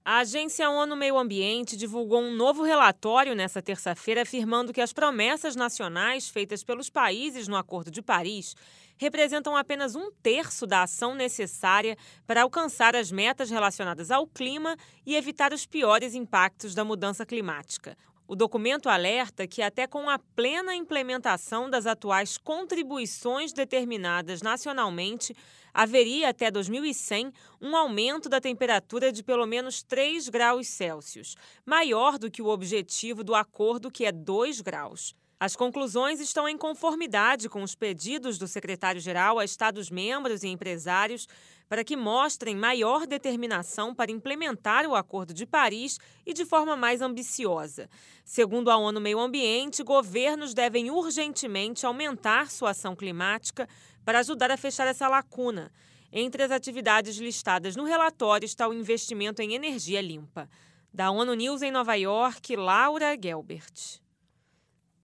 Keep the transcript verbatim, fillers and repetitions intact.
A Agência ONU Meio Ambiente divulgou um novo relatório nesta terça-feira afirmando que as promessas nacionais feitas pelos países no Acordo de Paris representam apenas um terço da ação necessária para alcançar as metas relacionadas ao clima e evitar os piores impactos da mudança climática. O documento alerta que, até com a plena implementação das atuais contribuições determinadas nacionalmente, haveria até dois mil e cem um aumento da temperatura de pelo menos três graus Celsius, maior do que o objetivo do acordo, que é dois graus. As conclusões estão em conformidade com os pedidos do secretário-geral a Estados-membros e empresários para que mostrem maior determinação para implementar o Acordo de Paris e de forma mais ambiciosa. Segundo a ONU Meio Ambiente, governos devem urgentemente aumentar sua ação climática para ajudar a fechar essa lacuna. Entre as atividades listadas no relatório está o investimento em energia limpa. Da ONU News em Nova York, Laura Gelbert.